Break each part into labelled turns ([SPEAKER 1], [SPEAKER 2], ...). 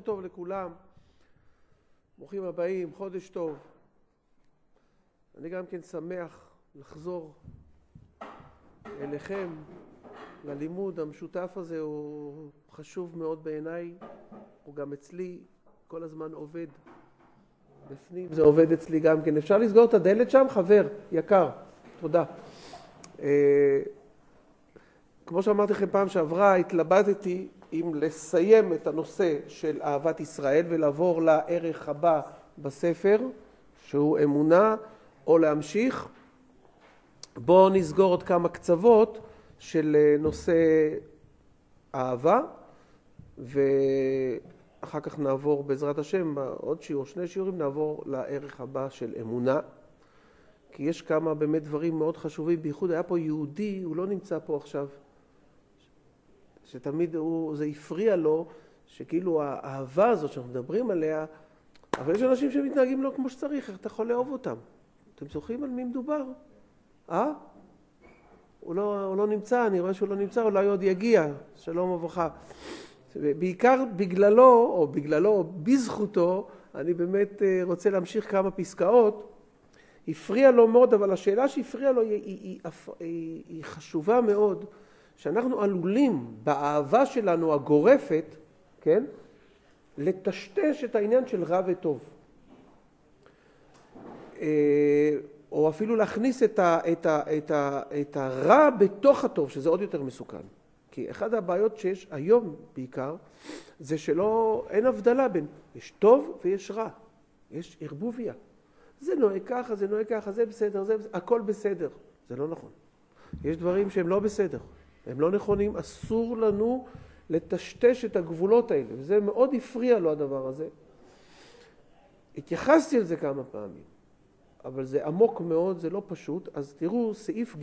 [SPEAKER 1] טוב לכולם, ברוכים הבאים, חודש טוב. אני גם כן שמח לחזור אליכם, ללימוד המשותף הזה. הוא חשוב מאוד בעיניי, הוא גם אצלי כל הזמן עובד בפנים, זה עובד אצלי גם כן. אפשר לסגור את הדלת שם, חבר יקר? תודה. כמו שאמרתי לכם פעם שעברה, התלבטתי אם לסיים את הנושא של אהבת ישראל ולעבור לערך הבא בספר, שהוא אמונה, או להמשיך. בואו נסגור עוד כמה קצוות של נושא אהבה, ואחר כך נעבור בעזרת השם, עוד שיעור, שני שיעורים, נעבור לערך הבא של אמונה. כי יש כמה באמת דברים מאוד חשובים, בייחוד היה פה יהודי, הוא לא נמצא פה עכשיו, שתמיד זה הפריע לו, שכאילו האהבה הזאת שאנחנו מדברים עליה, אבל יש אנשים שמתנהגים לו כמו שצריך, איך אתה יכול לאהוב אותם? אתם זוכרים על מי מדובר? הוא לא נמצא, אני רואה שהוא לא נמצא, אולי עוד יגיע, שלום וברכה. בעיקר בגללו, או בזכותו, אני באמת רוצה להמשיך כמה פסקאות. הפריע לו מאוד, אבל השאלה שהפריעה לו היא חשובה מאוד, שאנחנו עלולים באהבה שלנו הגורפת, כן, לטשטש את העניין של רע וטוב. או אפילו להכניס את הרע בתוך הטוב, שזה עוד יותר מסוכן. כי אחד הבעיות שיש היום בעיקר, זה אין הבדלה בין, יש טוב ויש רע. יש ערבוביה. זה נוהג ככה, זה נוהג ככה, זה בסדר, הכל בסדר. זה לא נכון. יש דברים שהם לא בסדר. הם לא נכונים, אסור לנו לטשטש את הגבולות האלה. וזה מאוד הפריע לו הדבר הזה. התייחסתי על זה כמה פעמים. אבל זה עמוק מאוד, זה לא פשוט. אז תראו, סעיף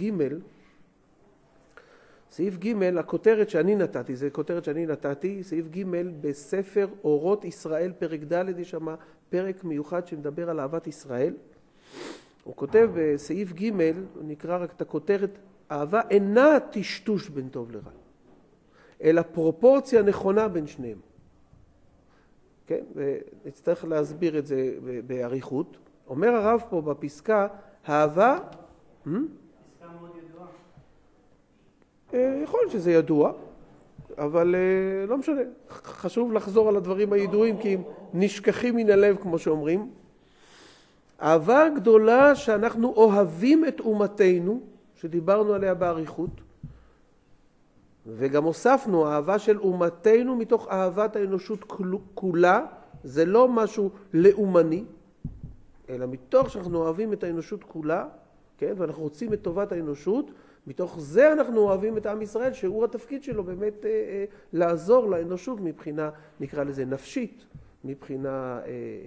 [SPEAKER 1] ג', הכותרת שאני נתתי, זה כותרת שאני נתתי, סעיף ג' בספר אורות ישראל, פרק ד', יש שם פרק מיוחד שמדבר על אהבת ישראל. הוא כותב בסעיף ג', הוא נקרא רק את הכותרת, אהבה אינה טשטוש בין טוב לרע, אלא פרופורציה נכונה בין שניהם. כן? ונצטרך להסביר את זה בעריכות. אומר הרב פה בפסקה, אהבה...
[SPEAKER 2] פסקה מאוד ידועה.
[SPEAKER 1] יכול להיות שזה ידוע, אבל לא משנה. חשוב לחזור על הדברים הידועים, כי הם נשכחים מן הלב, כמו שאומרים. אהבה גדולה שאנחנו אוהבים את אומתנו, שדיברנו עליה בעריכות, וגם הוספנו, אהבה של אומתנו מתוך אהבת האנושות כולה, זה לא משהו לאומני, אלא מתוך שאנחנו אוהבים את האנושות כולה, כן? ואנחנו רוצים את טובת האנושות, מתוך זה אנחנו אוהבים את עם ישראל, שהוא התפקיד שלו באמת לעזור לאנושות מבחינה, נקרא לזה נפשית, מבחינה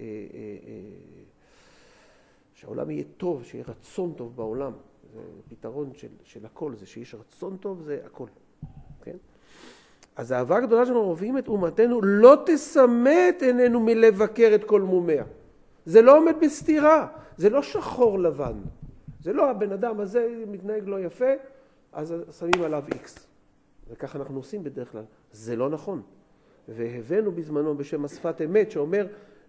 [SPEAKER 1] שהעולם יהיה טוב, שיהיה רצון טוב בעולם. זה פתרון של הכל, זה שיש רצון טוב, זה הכל. כן? אז האהבה הגדולה שאנחנו אוהבים את אומתנו, לא תסמא את עינינו מלבקר את כל מומיה. זה לא עומד בסתירה, זה לא שחור לבן. זה לא הבן אדם הזה מתנהג לא יפה, אז שמים עליו איקס. וככה אנחנו עושים בדרך כלל. זה לא נכון. והבאנו בזמנו בשם השפת אמת, שאומר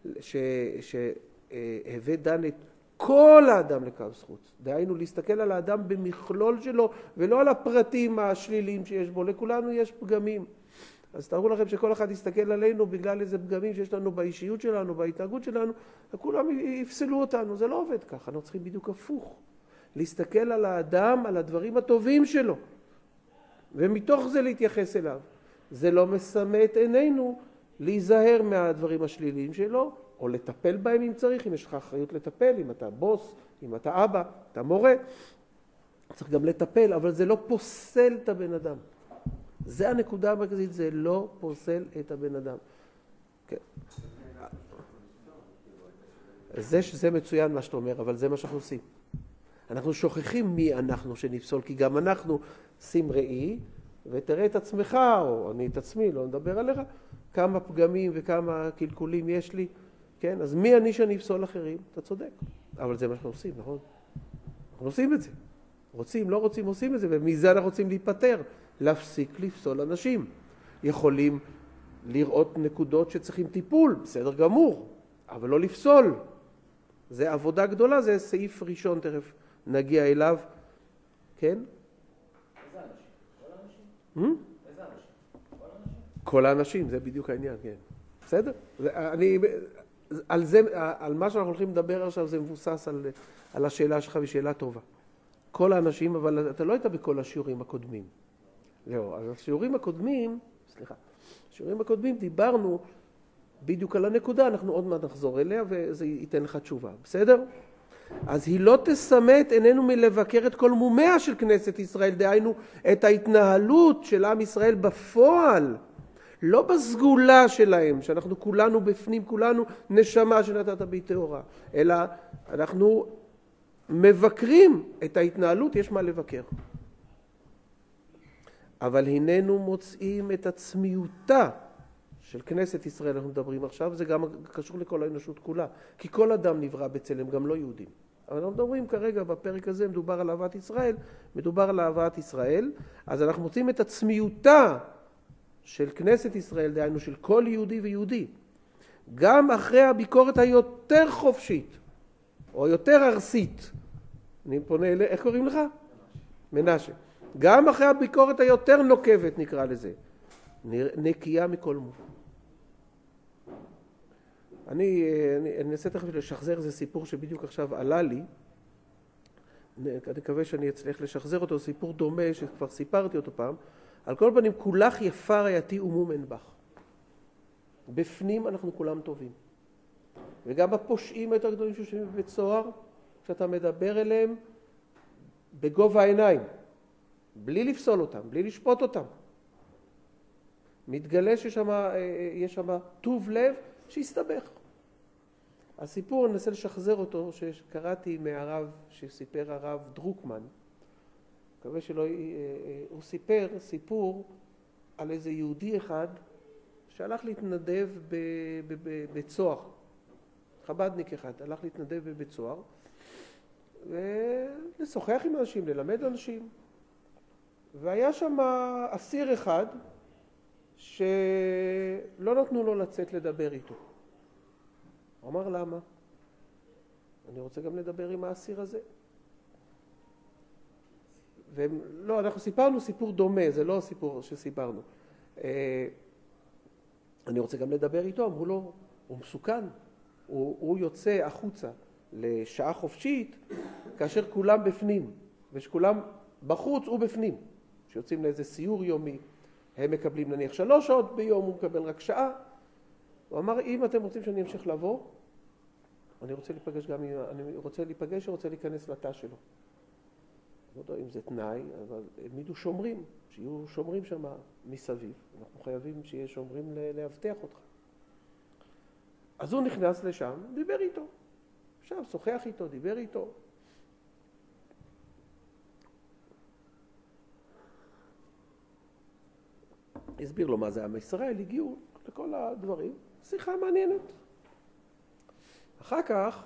[SPEAKER 1] שהבא דן את כל האדם לקו זכות. דהיינו להסתכל על האדם במכלול שלו, ולא על הפרטים השליליים שיש בו. לכולנו יש פגמים. אז תראו לכם שכל אחד יסתכל עלינו בגלל איזה פגמים שיש לנו באישיות שלנו, בהתנהגות שלנו, וכולם יפסלו אותנו. זה לא עובד ככה. אנחנו צריכים בדיוק הפוך. להסתכל על האדם, על הדברים הטובים שלו, ומתוך זה להתייחס אליו. זה לא מסמא את עינינו להיזהר מהדברים השליליים שלו, או לטפל בהם אם צריך, אם יש לך אחריות לטפל, אם אתה בוס, אם אתה אבא, אתה מורה, צריך גם לטפל, אבל זה לא פוסל את הבן אדם. זה הנקודה המרכזית, זה לא פוסל את הבן אדם. כן. זה מצוין מה שאתה אומר, אבל זה מה שאנחנו עושים. אנחנו שוכחים מי אנחנו שנפסול, כי גם אנחנו שים ראי, ותראה את עצמך, או אני את עצמי, לא נדבר עליך, כמה פגמים וכמה קלקולים יש לי, כן? אז מי אני שאני אפסול אחרים? אתה צודק. אבל זה מה שאנחנו עושים, נכון? אנחנו עושים את זה. רוצים, לא רוצים, עושים את זה, ומזה אנחנו רוצים להיפטר, להפסיק לפסול אנשים. יכולים לראות נקודות שצריכים טיפול, בסדר גמור, אבל לא לפסול. זה עבודה גדולה, זה סעיף ראשון, תכף נגיע אליו. כן?
[SPEAKER 2] איזה אנשים? כל האנשים? איזה אנשים? כל האנשים?
[SPEAKER 1] כל האנשים, זה בדיוק העניין, כן. בסדר? על מה שאנחנו הולכים לדבר עכשיו זה מבוסס על השאלה שלך, ושאלה טובה. כל האנשים, אבל אתה לא היית בכל השיעורים הקודמים. לא, אז השיעורים הקודמים דיברנו בדיוק על הנקודה, אנחנו עוד מעט נחזור אליה וזה ייתן לך תשובה, בסדר? אז היא לא תסמא את עינינו מלבקר את כל מומיה של כנסת ישראל, דהיינו את ההתנהלות של עם ישראל בפועל, לא בסגולה שלהם, שאנחנו כולנו בפנים, כולנו נשמה שנתת בי טהורה, אלא אנחנו מבקרים את ההתנהלות, יש מה לבקר. אבל הננו מוצאים את עצמיותה של כנסת ישראל, אנחנו מדברים עכשיו, זה גם קשור לכל האנושות כולה, כי כל אדם נברא בצלם, גם לא יהודים. אבל אנחנו מדברים כרגע בפרק הזה, מדובר על אהבת ישראל, אז אנחנו מוצאים את עצמיותה של כנסת ישראל, דהיינו של כל יהודי ויהודי, גם אחרי הביקורת היותר חופשית, או יותר ארסית, אני פונה אליך, איך קוראים לך? מנשה. גם אחרי הביקורת היותר נוקבת, נקרא לזה, נקייה מכל מום. אני אנסה תכף לשחזר איזה סיפור שבדיוק עכשיו עלה לי, אני מקווה שאני אצליח לשחזר אותו, סיפור דומה שכבר סיפרתי אותו פעם, על כל פנים, כולך יפה רעייתי ומום אין בך. בפנים אנחנו כולם טובים. וגם הפושעים היותר גדולים שיושבים בבית סוהר, כשאתה מדבר אליהם בגובה העיניים, בלי לפסול אותם, בלי לשפוט אותם. מתגלה שיש שם טוב לב שיסתבך. הסיפור, אני אנסה לשחזר אותו, שקראתי מהרב, שסיפר הרב דרוקמן, מקווה שלא, הוא סיפר סיפור על איזה יהודי אחד שהלך להתנדב בבית סוהר. חבדניק אחד, הלך להתנדב בבית סוהר, ולשוחח עם אנשים, ללמד אנשים. והיה שם אסיר אחד שלא נתנו לו לצאת לדבר איתו. הוא אמר, למה? אני רוצה גם לדבר עם האסיר הזה. לא, אנחנו סיפרנו סיפור דומה, זה לא הסיפור שסיפרנו. אני רוצה גם לדבר איתו, אמרו לו, הוא מסוכן. הוא יוצא החוצה לשעה חופשית, כאשר כולם בפנים, ושכולם בחוץ ובפנים. שיוצאים לאיזה סיור יומי, הם מקבלים נניח 3 שעות ביום, הוא מקבל רק שעה. הוא אמר, אם אתם רוצים שאני אמשיך לבוא, אני רוצה להיכנס לתא שלו. לא יודע אם זה תנאי, אבל העמידו שומרים, שיהיו שומרים שם מסביב. אנחנו חייבים שיהיה שומרים להבטח אותך. אז הוא נכנס לשם, דיבר איתו. עכשיו, שוחח איתו, דיבר איתו. הסביר לו מה זה עם ישראל, הגיעו לכל הדברים. שיחה מעניינת. אחר כך,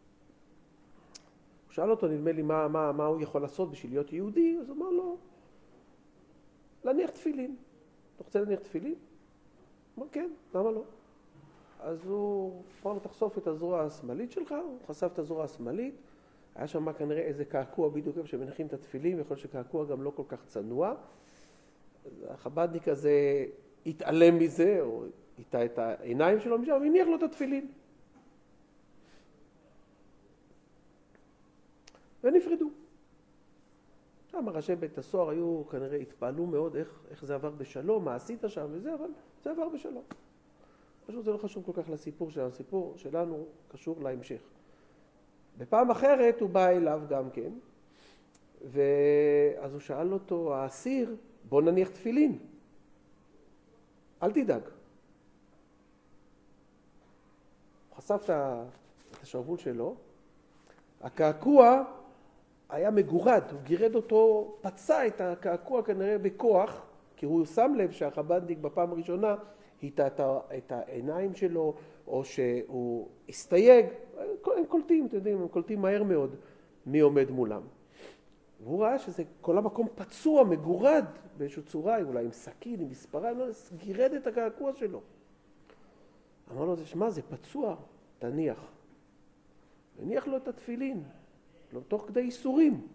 [SPEAKER 1] הוא שאל אותו, נדמה לי, מה הוא יכול לעשות בשביל להיות יהודי, אז הוא אמר לו, להניח תפילין. אתה רוצה להניח תפילין? הוא אמר, כן, למה לא? אז הוא אמר לו, תחשוף את הזרוע השמאלית שלך, הוא חשף את הזרוע השמאלית, היה שם כנראה איזה קעקוע בדיוק שמניחים את התפילין, ויכול שקעקוע גם לא כל כך צנוע. החבדניק הזה התעלם מזה, או איתה את העיניים שלו משם, והניח לו את התפילין. ונפרדו. שם ראשי בית הסוהר היו כנראה התפעלו מאוד איך זה עבר בשלום, מה עשית שם וזה, אבל זה עבר בשלום. פשוט זה לא חשוב כל כך לסיפור שלנו, הסיפור שלנו קשור להמשך. בפעם אחרת הוא בא אליו גם כן, ואז הוא שאל אותו, האסיר, בוא נניח תפילין. אל תדאג. הוא חשף את השרוול שלו, הקעקוע היה מגורד, הוא גירד אותו, פצע את הקעקוע כנראה בכוח, כי הוא שם לב שהחבדניק בפעם הראשונה היטה את העיניים שלו, או שהוא הסתייג, הם קולטים, אתם יודעים, הם קולטים מהר מאוד מי עומד מולם. והוא ראה שזה כל המקום פצוע, מגורד באיזושהי צורה, אולי עם סכין, עם מספרה, גירד את הקעקוע שלו. אמר לו, שמע, זה פצוע, תניח. הניח לו את התפילין, לא תוך כדי איסורים.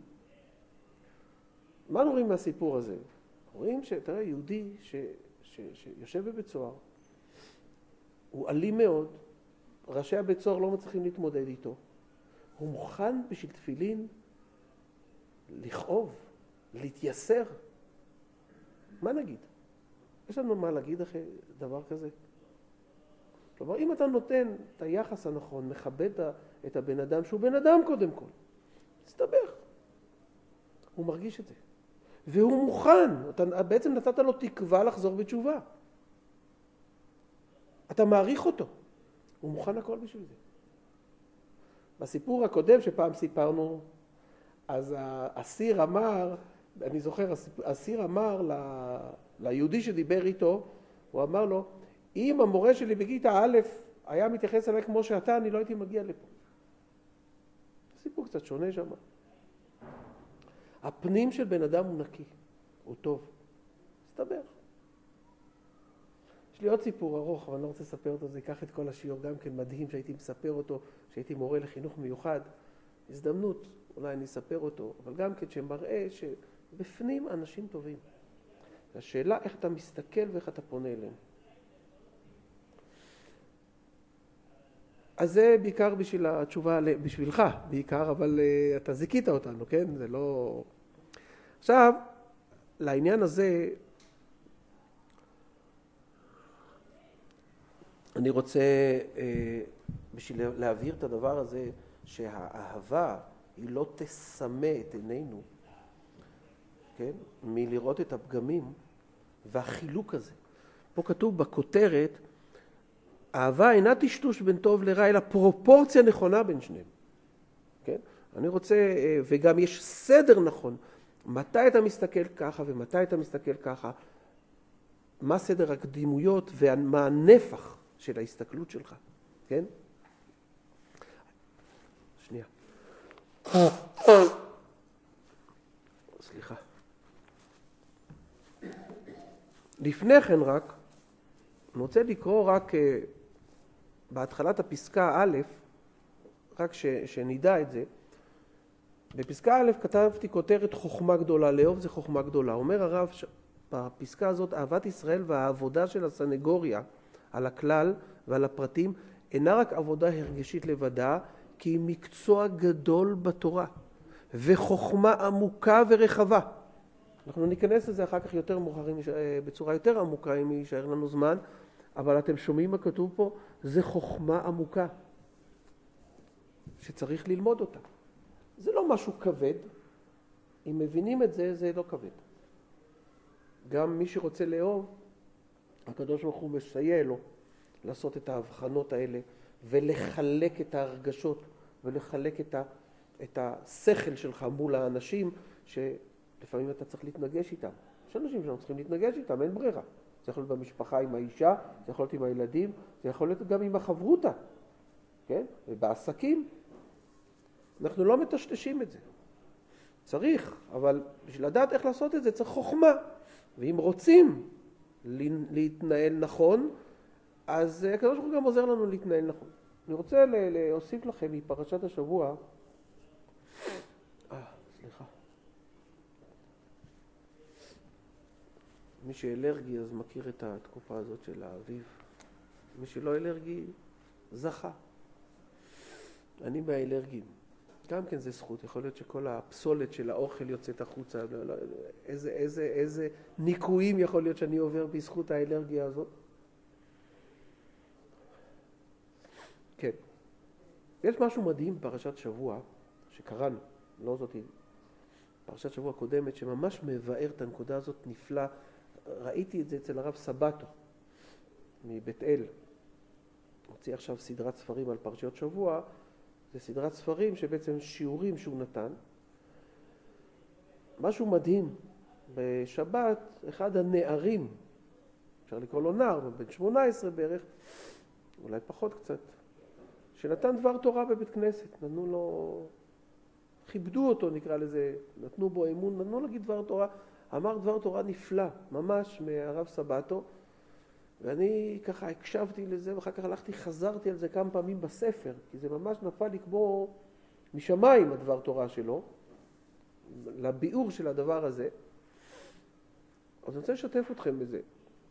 [SPEAKER 1] מה רואים מהסיפור הזה? רואים שתראה, יהודי שיושב בבית סוהר, הוא אלים מאוד, ראשי הבית סוהר לא מצליחים להתמודד איתו. הוא מוכן בשביל תפילין לכאוב, להתייסר. מה נגיד? יש לנו מה להגיד אחרי דבר כזה? כלומר, אם אתה נותן את היחס הנכון, מכבד את הבן אדם, שהוא בן אדם קודם כל, תסתבך. הוא מרגיש את זה. והוא מוכן, אתה בעצם נתת לו תקווה לחזור בתשובה. אתה מעריך אותו. הוא מוכן הכל בשביל זה. בסיפור הקודם שפעם סיפרנו, אז האסיר אמר, אני זוכר, האסיר אמר ליהודי שדיבר איתו, הוא אמר לו, אם המורה שלי בכיתה א' היה מתייחס אליי כמו שאתה, אני לא הייתי מגיע לפה. סיפור קצת שונה שם. הפנים של בן אדם הוא נקי, הוא טוב. מסתבר. יש לי עוד סיפור ארוך, אבל אני לא רוצה לספר אותו, זה ייקח את כל השיעור, גם כן מדהים שהייתי מספר אותו, שהייתי מורה לחינוך מיוחד. הזדמנות, אולי אני אספר אותו, אבל גם כן שמראה שבפנים אנשים טובים. השאלה איך אתה מסתכל ואיך אתה פונה אליהם. אז זה בעיקר בשביל התשובה, בשבילך בעיקר, אבל אתה זיקית אותנו, כן? זה לא... עכשיו, לעניין הזה, אני רוצה, בשביל להבהיר את הדבר הזה, שהאהבה היא לא תסמא את עינינו, כן? מלראות את הפגמים והחילוק הזה. פה כתוב בכותרת, אהבה אינה טשטוש בין טוב לרע, אלא פרופורציה נכונה בין שניהם. כן? אני רוצה, וגם יש סדר נכון, מתי אתה מסתכל ככה ומתי אתה מסתכל ככה, מה סדר הקדימויות ומה הנפח של ההסתכלות שלך. כן? שנייה. סליחה. לפני כן רק, אני רוצה לקרוא רק בהתחלת הפסקה א', רק שנדע את זה. בפסקה א' כתבתי כותרת חוכמה גדולה, לאהוב זה חוכמה גדולה. אומר הרב בפסקה הזאת, אהבת ישראל והעבודה של הסנגוריה על הכלל ועל הפרטים, אינה רק עבודה הרגשית לבדה, כי היא מקצוע גדול בתורה, וחוכמה עמוקה ורחבה. אנחנו ניכנס לזה אחר כך יותר מאוחרים, בצורה יותר עמוקה, אם יישאר לנו זמן, אבל אתם שומעים מה כתוב פה? זה חוכמה עמוקה, שצריך ללמוד אותה. זה לא משהו כבד, אם מבינים את זה, זה לא כבד. גם מי שרוצה לאהוב, הקדוש ברוך הוא מסייע לו לעשות את ההבחנות האלה, ולחלק את ההרגשות, ולחלק את השכל שלך מול האנשים, שלפעמים אתה צריך להתנגש איתם. יש אנשים שאנחנו צריכים להתנגש איתם, אין ברירה. זה יכול להיות במשפחה עם האישה, זה יכול להיות עם הילדים, זה יכול להיות גם עם החברותה, כן? ובעסקים. אנחנו לא מטשטשים את זה. צריך, אבל בשביל לדעת איך לעשות את זה צריך חוכמה. ואם רוצים להתנהל נכון, אז הקדוש ברוך הוא גם עוזר לנו להתנהל נכון. אני רוצה להוסיף לכם מפרשת השבוע, סליחה. מי שאלרגי אז מכיר את התקופה הזאת של האביב. מי שלא אלרגי זכה. אני מהאלרגים. גם כן זה זכות, יכול להיות שכל הפסולת של האוכל יוצאת החוצה, איזה ניקויים יכול להיות שאני עובר בזכות האלרגיה הזאת. כן. יש משהו מדהים בפרשת שבוע שקראנו, לא זאת היא, פרשת שבוע קודמת, שממש מבאר את הנקודה הזאת נפלא. ראיתי את זה אצל הרב סבתו מבית אל. הוציא עכשיו סדרת ספרים על פרשיות שבוע, זה סדרת ספרים שבעצם שיעורים שהוא נתן. משהו מדהים, בשבת אחד הנערים, אפשר לקרוא לו נער, בן 18 בערך, אולי פחות קצת, שנתן דבר תורה בבית כנסת, נתנו לו, כיבדו אותו נקרא לזה, נתנו בו אמון, נתנו להגיד דבר תורה, אמר דבר תורה נפלא, ממש מהרב סבתו, ואני ככה הקשבתי לזה, ואחר כך חזרתי על זה כמה פעמים בספר, כי זה ממש נפל לי כמו משמיים הדבר תורה שלו, לביאור של הדבר הזה. אז אני רוצה לשתף אתכם בזה.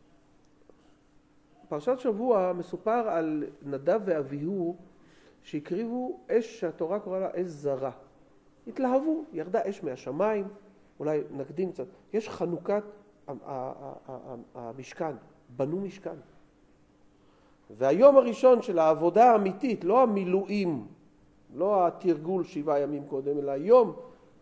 [SPEAKER 1] פרשת שבוע מסופר על נדב ואביהו שהקריבו אש שהתורה קוראה לה אש זרה. התלהבו, ירדה אש מהשמיים, אולי נקדים קצת. יש חנוכת המשכן, בנו משכן. והיום הראשון של העבודה האמיתית, לא המילואים, לא התרגול 7 ימים קודם, אלא היום,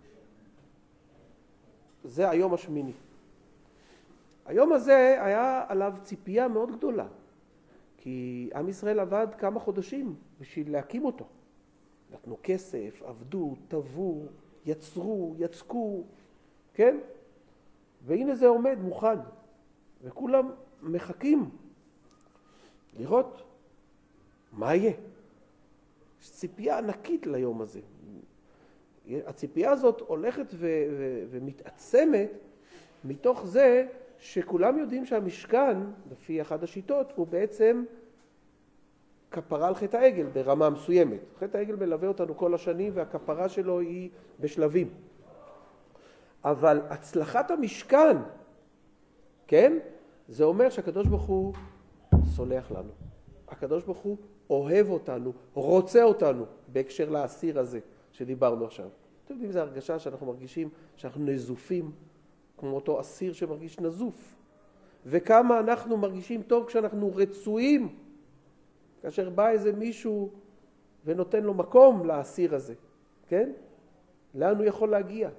[SPEAKER 1] זה היום השמיני. היום הזה היה עליו ציפייה מאוד גדולה, כי עם ישראל עבד כמה חודשים בשביל להקים אותו. נתנו כסף, עבדו, טבעו, יצרו, יצקו, כן? והנה זה עומד מוכן, וכולם מחכים לראות מה יהיה. יש ציפייה ענקית ליום הזה. הציפייה הזאת הולכת ומתעצמת מתוך זה שכולם יודעים שהמשכן, לפי אחת השיטות, הוא בעצם כפרה על חטא העגל ברמה מסוימת. חטא העגל מלווה אותנו כל השנים והכפרה שלו היא בשלבים. אבל הצלחת המשכן, כן? זה אומר שהקדוש ברוך הוא סולח לנו. הקדוש ברוך הוא אוהב אותנו, רוצה אותנו, בהקשר לאסיר הזה שדיברנו עכשיו. אתם יודעים, זו הרגשה שאנחנו מרגישים שאנחנו נזופים, כמו אותו אסיר שמרגיש נזוף. וכמה אנחנו מרגישים טוב כשאנחנו רצויים, כאשר בא איזה מישהו ונותן לו מקום לאסיר הזה, כן? לאן הוא יכול להגיע?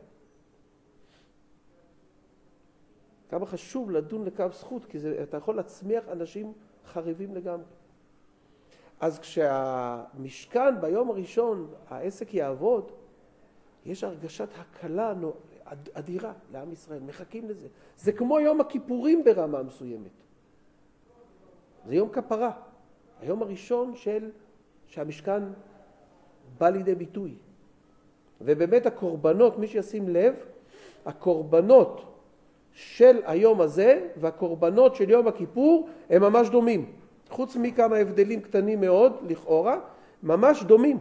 [SPEAKER 1] כמה חשוב לדון לקו זכות, כי אתה יכול להצמיח אנשים חריבים לגמרי. אז כשהמשכן ביום הראשון, העסק יעבוד, יש הרגשת הקלה אדירה לעם ישראל, מחכים לזה. זה כמו יום הכיפורים ברמה מסוימת. זה יום כפרה. היום הראשון שהמשכן בא לידי ביטוי. ובאמת הקורבנות, מי שישים לב, הקורבנות של היום הזה והקורבנות של יום הכיפור הם ממש דומים. חוץ מכמה הבדלים קטנים מאוד, לכאורה, ממש דומים.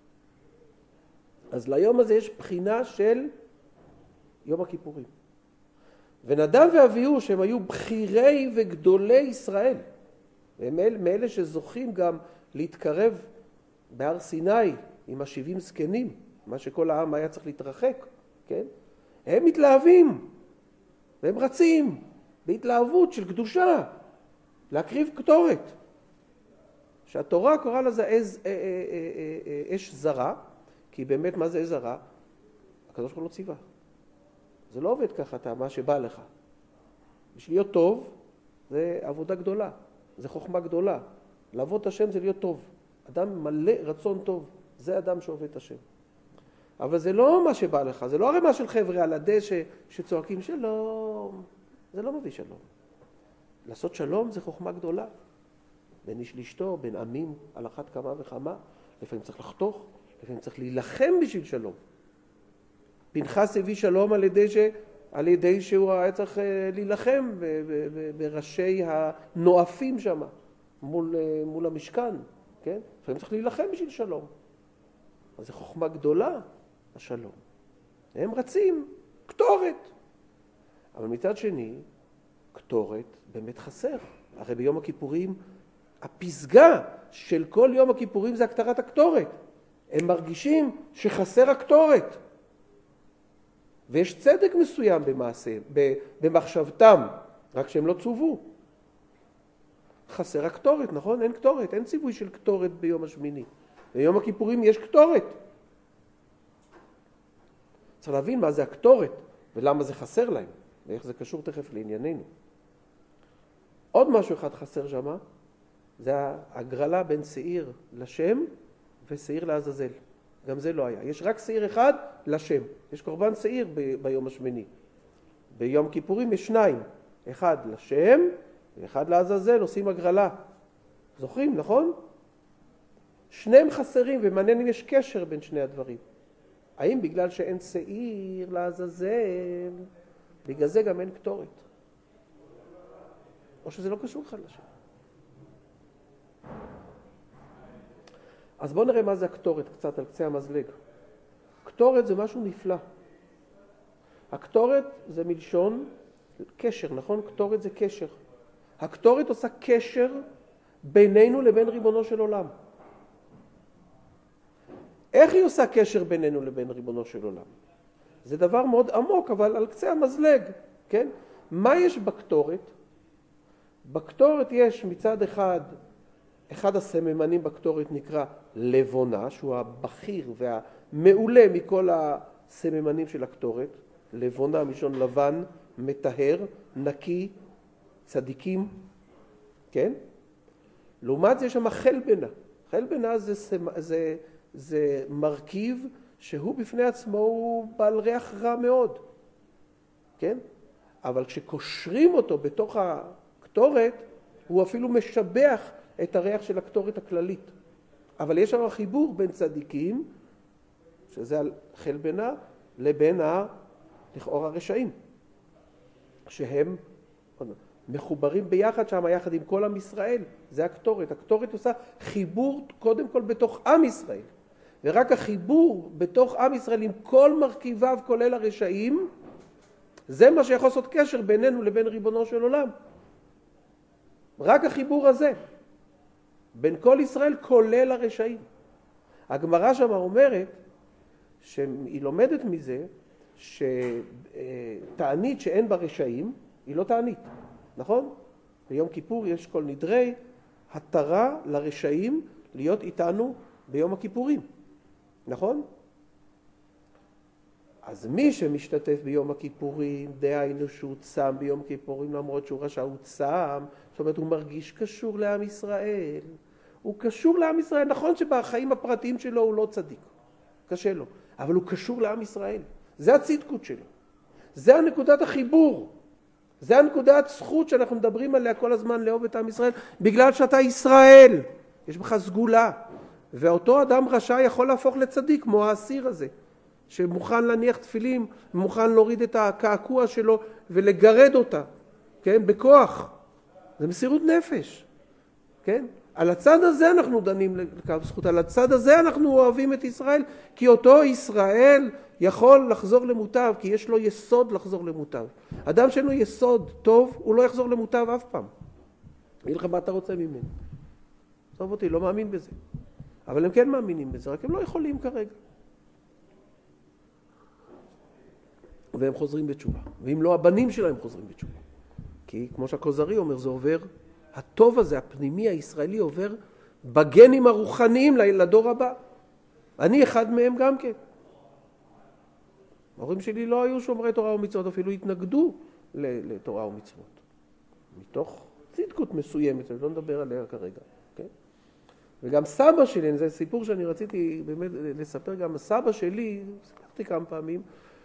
[SPEAKER 1] אז ליום הזה יש בחינה של יום הכיפורים. ונדב ואביהו שהם היו בחירי וגדולי ישראל, הם מאלה שזוכים גם להתקרב בהר סיני עם 70 זקנים, מה שכל העם היה צריך להתרחק, כן? הם מתלהבים, והם רצים בהתלהבות של קדושה, להקריב קטורת. שהתורה קוראה לזה אש זרה, כי באמת מה זה אש זרה? הקדוש ברוך הוא לא ציווה. זה לא עובד ככה, אתה, מה שבא לך. בשביל להיות טוב, זה עבודה גדולה, זה חוכמה גדולה. לעבוד את השם זה להיות טוב. אדם מלא רצון טוב, זה אדם שעובד את השם. אבל זה לא מה שבא לך, זה לא הרמה של חבר'ה על הדשא שצועקים שלום. זה לא מביא שלום. לעשות שלום זה חוכמה גדולה. בין איש לאשתו, בין עמים, על אחת כמה וכמה. לפעמים צריך לחתוך, לפעמים צריך להילחם בשביל שלום. פנחס הביא שלום על ידי שהוא היה צריך להילחם בראשי הנואפים שם, מול המשכן, כן? לפעמים צריך להילחם בשביל שלום. אז זו חוכמה גדולה, השלום. הם רצים, קטורת. אבל מצד שני, קטורת באמת חסר. הרי ביום הכיפורים, הפסגה של כל יום הכיפורים זה הקטרת הקטורת. הם מרגישים שחסר הקטורת. ויש צדק מסוים במחשבתם, רק שהם לא צובו. חסר הקטורת, נכון? אין קטורת, אין ציווי של קטורת ביום השמיני. ביום הכיפורים יש קטורת. צריך להבין מה זה הקטורת ולמה זה חסר להם, ואיך זה קשור תכף לענייננו. עוד משהו אחד חסר שם, זה הגרלה בין שעיר לשם ושעיר לעזאזל. גם זה לא היה. יש רק שעיר אחד לשם. יש קורבן שעיר ביום השמיני. ביום כיפורים יש 2. אחד לשם ואחד לעזאזל, עושים הגרלה. זוכרים, נכון? שניהם חסרים, ומעניין אם יש קשר בין שני הדברים. האם בגלל שאין שעיר לעזאזל, בגלל זה גם אין קטורת? או שזה לא קשור אחד לשם? אז בואו נראה מה זה הקטורת, קצת על קצה המזלג. קטורת זה משהו נפלא. הקטורת זה מלשון קשר, נכון? קטורת זה קשר. הקטורת עושה קשר בינינו לבין ריבונו של עולם. איך היא עושה קשר בינינו לבין ריבונו של עולם? זה דבר מאוד עמוק, אבל על קצה המזלג, כן? מה יש בקטורת? בקטורת יש מצד אחד הסממנים בקטורת נקרא לבונה, שהוא הבכיר והמעולה מכל הסממנים של הקטורת. לבונה מלשון לבן, מטהר, נקי, צדיקים, כן? לעומת זה יש שם חלבנה. חלבנה זה מרכיב שהוא בפני עצמו הוא בעל ריח רע מאוד, כן? אבל כשקושרים אותו בתוך הקטורת, הוא אפילו משבח את הריח של הקטורת הכללית. אבל יש שם חיבור בין צדיקים, שזה על חלבנה, לבין לכאורה רשעים, שהם מחוברים ביחד שם, יחד עם כל עם ישראל. זה הקטורת. הקטורת עושה חיבור קודם כל בתוך עם ישראל. ורק החיבור בתוך עם ישראל עם כל מרכיביו, כולל הרשעים, זה מה שיכול לעשות קשר בינינו לבין ריבונו של עולם. רק החיבור הזה, בין כל ישראל כולל הרשעים. הגמרא שם אומרת, שהיא לומדת מזה, שתענית שאין בה רשעים, היא לא תענית, נכון? ביום כיפור יש כל נדרי התרה לרשעים להיות איתנו ביום הכיפורים, נכון? אז מי שמשתתף ביום הכיפורים, דהיינו שהוא צם ביום כיפורים, למרות שהוא רשע הוא צם, זאת אומרת הוא מרגיש קשור לעם ישראל. הוא קשור לעם ישראל, נכון שבחיים הפרטיים שלו הוא לא צדיק, קשה לו, אבל הוא קשור לעם ישראל. זה הצדקות שלו. זה הנקודת החיבור. זה הנקודת זכות שאנחנו מדברים עליה כל הזמן לאהוב את עם ישראל, בגלל שאתה ישראל. יש בך סגולה. ואותו אדם רשע יכול להפוך לצדיק, כמו האסיר הזה, שמוכן להניח תפילים, מוכן להוריד את הקעקוע שלו ולגרד אותה, כן? בכוח. זה מסירות נפש, כן? על הצד הזה אנחנו דנים לקו זכות, על הצד הזה אנחנו אוהבים את ישראל, כי אותו ישראל יכול לחזור למוטב, כי יש לו יסוד לחזור למוטב. אדם שאין לו יסוד טוב, הוא לא יחזור למוטב אף פעם. אגיד לך מה אתה רוצה ממנו. עזוב אותי, לא מאמין בזה. אבל הם כן מאמינים בזה, רק הם לא יכולים כרגע. והם חוזרים בתשובה. ואם לא, הבנים שלהם חוזרים בתשובה. כי כמו שהכוזרי אומר, זה עובר, הטוב הזה, הפנימי הישראלי, עובר בגנים הרוחניים לדור הבא. אני אחד מהם גם כן. ההורים שלי לא היו שומרי תורה ומצוות, אפילו התנגדו לתורה ומצוות. מתוך צדקות מסוימת, אני לא נדבר עליה כרגע. Okay? וגם סבא שלי, זה סיפור שאני רציתי באמת לספר, גם הסבא שלי, סיפרתי כמה פעמים,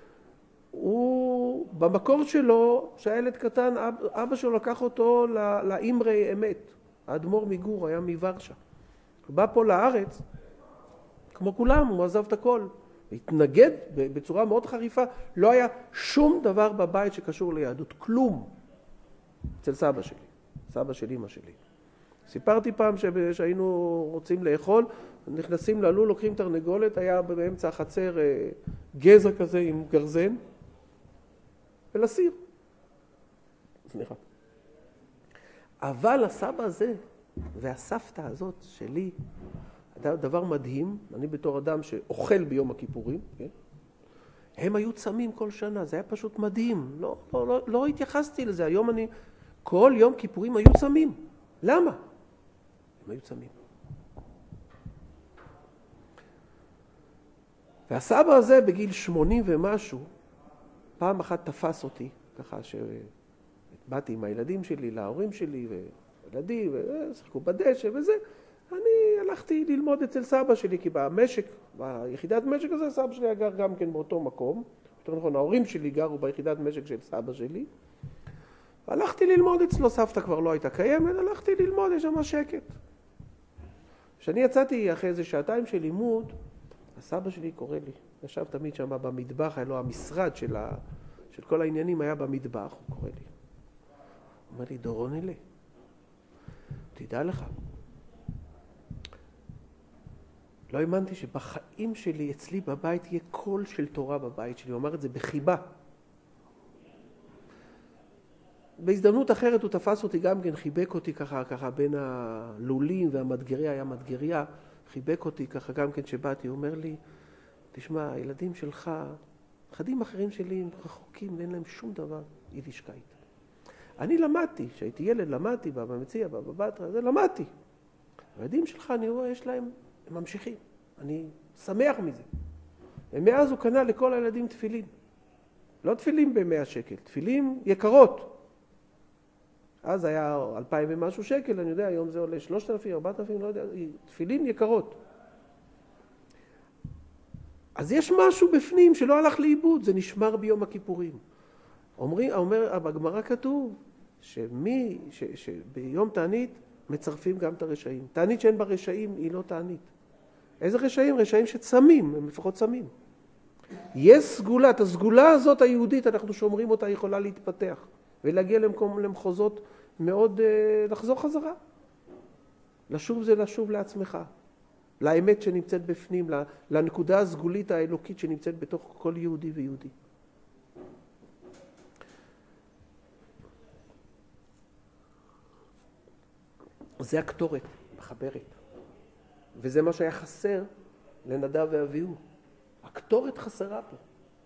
[SPEAKER 1] הוא במקור שלו, שהילד קטן, אבא שלו לקח אותו לאמרי אמת. האדמו"ר מגור, היה מוורשה. הוא בא פה לארץ, כמו כולם, הוא עזב את הכל. התנגד בצורה מאוד חריפה, לא היה שום דבר בבית שקשור ליהדות, כלום, אצל סבא שלי, סבא של אמא שלי. סיפרתי פעם שהיינו רוצים לאכול, נכנסים ללול, לוקחים תרנגולת, היה באמצע החצר גזע כזה עם גרזן, ולסיר. סליחה. אבל הסבא הזה והסבתא הזאת שלי, דבר מדהים, אני בתור אדם שאוכל ביום הכיפורים, כן? הם היו צמים כל שנה, זה היה פשוט מדהים, לא התייחסתי לזה, היום כל יום כיפורים היו צמים, למה? הם היו צמים. והסבא הזה בגיל 80 ומשהו, פעם אחת תפס אותי, ככה שבאתי עם הילדים שלי, להורים שלי, וילדים, ושחקו בדשא וזה, אני הלכתי ללמוד אצל סבא שלי, כי במשק, ביחידת משק הזה, סבא שלי היה גר גם כן באותו מקום. יותר נכון, ההורים שלי גרו ביחידת משק של סבא שלי. הלכתי ללמוד אצלו, סבתא כבר לא הייתה קיימת, הלכתי ללמוד, יש שם שקט. כשאני יצאתי אחרי איזה שעתיים של לימוד, הסבא שלי קורא לי, ישב תמיד שם במטבח, היה לו המשרד של כל העניינים היה במטבח, הוא קורא לי. הוא אומר לי, דורון אלה, תדע לך, לא האמנתי שבחיים שלי, אצלי בבית, יהיה קול של תורה בבית שלי. הוא אמר את זה בחיבה. בהזדמנות אחרת הוא תפס אותי גם כן, חיבק אותי ככה בין הלולים והמדגריה, היה מדגריה, חיבק אותי ככה גם כן שבאתי, הוא אומר לי, תשמע, הילדים שלך, אחדים אחרים שלי הם רחוקים, אין להם שום דבר יידישקייט. אני למדתי, כשהייתי ילד למדתי, במציע, בבטרה, זה למדתי. הילדים שלך, אני רואה, יש להם, הם ממשיכים. אני שמח מזה. ומאז הוא קנה לכל הילדים תפילין. לא תפילין ב100 שקל, תפילין יקרות. אז היה 2,000 ומשהו שקל, אני יודע, היום זה עולה 3,000, 4,000, לא יודע, תפילין יקרות. אז יש משהו בפנים שלא הלך לאיבוד, זה נשמר ביום הכיפורים. בגמרא כתוב שביום תענית מצרפים גם את הרשעים. תענית שאין בה רשעים היא לא תענית. איזה רשעים? רשעים שצמים, הם לפחות צמים. יש סגולה, את הסגולה הזאת היהודית, אנחנו שומרים אותה, יכולה להתפתח ולהגיע למחוזות מאוד, לחזור חזרה. לשוב זה לשוב לעצמך, לאמת שנמצאת בפנים, לנקודה הסגולית האלוקית שנמצאת בתוך כל יהודי ויהודי. זה הקטורת, מחברת. וזה מה שהיה חסר לנדב ואביהו. הקטורת חסרה פה.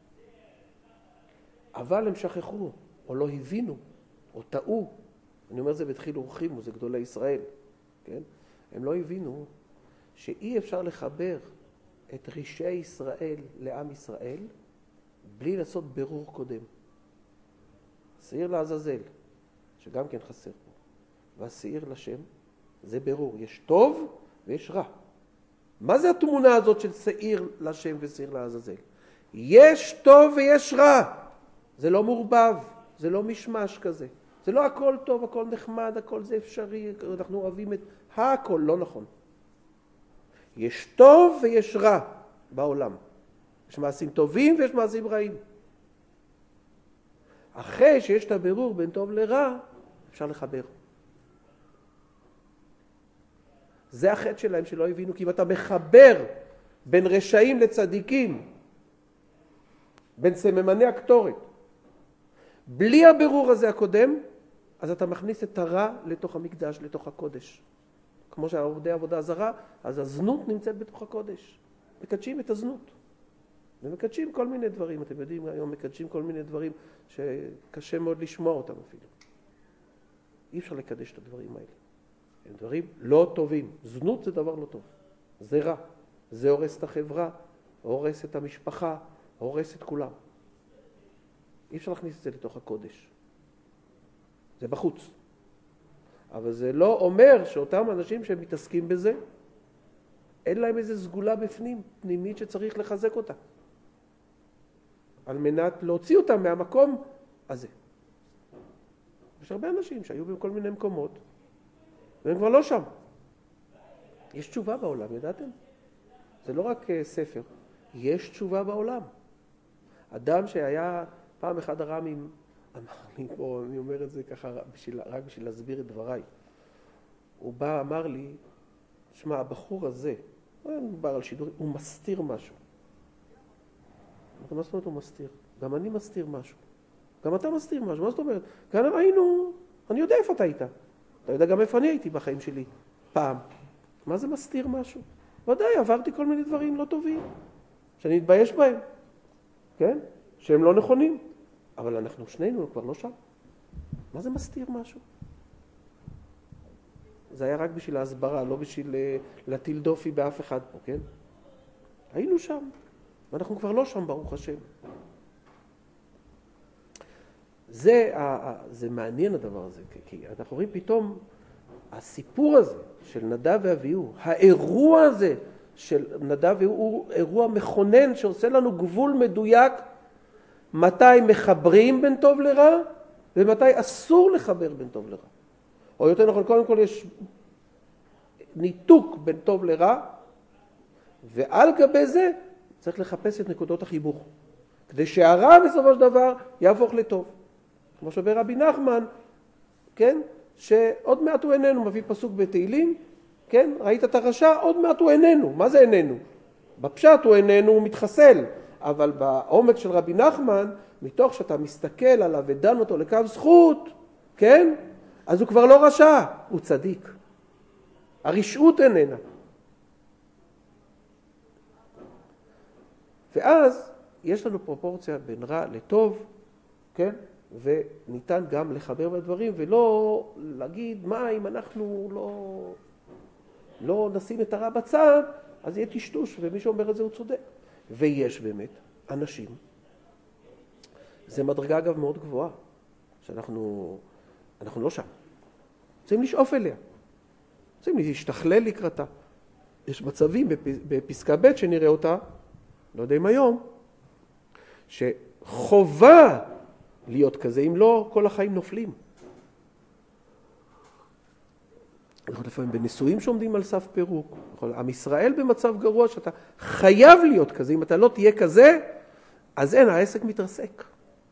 [SPEAKER 1] אבל הם שכחו, או לא הבינו, או טעו. אני אומר זה בתחיל ורחימו, זה גדולי ישראל. כן? הם לא הבינו שאי אפשר לחבר את רישי ישראל לעם ישראל בלי לעשות ברור קודם. שעיר לעזאזל, שגם כן חסר פה, והשעיר לשם, זה ברור. יש טוב ויש רע. מה זה התמונה הזאת של שעיר לשם ושעיר לעזאזל? יש טוב ויש רע. זה לא מורבב, זה לא משמש כזה. זה לא הכל טוב, הכל נחמד, הכל זה אפשרי, אנחנו אוהבים את הכל, לא נכון. יש טוב ויש רע בעולם. יש מעשים טובים ויש מעשים רעים. אחרי שיש את הבירור בין טוב לרע, אפשר לחבר. זה החטא שלהם שלא הבינו, כי אם אתה מחבר בין רשעים לצדיקים, בין סממני הקטורת, בלי הבירור הזה הקודם, אז אתה מכניס את הרע לתוך המקדש, לתוך הקודש. כמו שעובדי עבודה זרה, אז הזנות נמצאת בתוך הקודש. מקדשים את הזנות. ומקדשים כל מיני דברים. אתם יודעים, היום מקדשים כל מיני דברים שקשה מאוד לשמוע אותם אפילו. אי אפשר לקדש את הדברים האלה. הם דברים לא טובים. זנות זה דבר לא טוב. זה רע. זה הורס את החברה, הורס את המשפחה, הורס את כולם. אי אפשר להכניס את זה לתוך הקודש. זה בחוץ. אבל זה לא אומר שאותם אנשים שמתעסקים בזה, אין להם איזו סגולה בפנים, פנימית שצריך לחזק אותה. על מנת להוציא אותם מהמקום הזה. יש הרבה אנשים שהיו בכל מיני מקומות, והם כבר לא שם. יש תשובה בעולם, ידעתם? זה לא רק ספר, יש תשובה בעולם. אדם שהיה פעם אחד הרמים, אמר לי פה, אני אומר את זה ככה רק בשביל להסביר את דבריי. הוא בא, אמר לי, שמע, הבחור הזה, הוא מדבר על שידורים, הוא מסתיר משהו. מה זאת אומרת הוא מסתיר? גם אני מסתיר משהו. גם אתה מסתיר משהו. מה זאת אומרת? כאן ראינו, אני יודע איפה אתה היית. אתה יודע גם איפה אני הייתי בחיים שלי, פעם. מה זה מסתיר משהו? ודאי, עברתי כל מיני דברים לא טובים, שאני מתבייש בהם, כן? שהם לא נכונים. אבל אנחנו שנינו כבר לא שם. מה זה מסתיר משהו? זה היה רק בשביל ההסברה, לא בשביל להטיל דופי באף אחד פה, כן? היינו שם, ואנחנו כבר לא שם, ברוך השם. זה מעניין הדבר הזה, כי אנחנו רואים פתאום, הסיפור הזה של נדב ואביהו, האירוע הזה של נדב ואביהו, הוא אירוע מכונן שעושה לנו גבול מדויק, מתי מחברים בין טוב לרע, ומתי אסור לחבר בין טוב לרע. או יותר נכון, קודם כל יש ניתוק בין טוב לרע, ועל גבי זה צריך לחפש את נקודות החיבור, כדי שהרע בסופו של דבר יהפוך לטוב. כמו שאומר רבי נחמן, כן? שעוד מעט הוא איננו מביא פסוק בתהילים, כן? ראית את הרשע, עוד מעט הוא איננו. מה זה איננו? בפשט הוא איננו, הוא מתחסל. אבל בעומק של רבי נחמן, מתוך שאתה מסתכל עליו ודן אותו לקו זכות, כן? אז הוא כבר לא רשע, הוא צדיק. הרשעות איננה. ואז יש לנו פרופורציה בין רע לטוב, כן? וניתן גם לחבר בדברים ולא להגיד מה אם אנחנו לא נשים את הרע בצד, אז יהיה טשטוש, ומי שאומר את זה הוא צודק. ויש באמת אנשים, זה מדרגה אגב מאוד גבוהה, שאנחנו לא שם. צריכים לשאוף אליה, צריכים להשתכלל לקראתה. יש מצבים בפסקה ב' שנראה אותה, לא יודע אם היום, שחובה להיות כזה, אם לא, כל החיים נופלים. לפעמים בנישואים שעומדים על סף פירוק, עם ישראל במצב גרוע שאתה חייב להיות כזה, אם אתה לא תהיה כזה, אז אין, העסק מתרסק.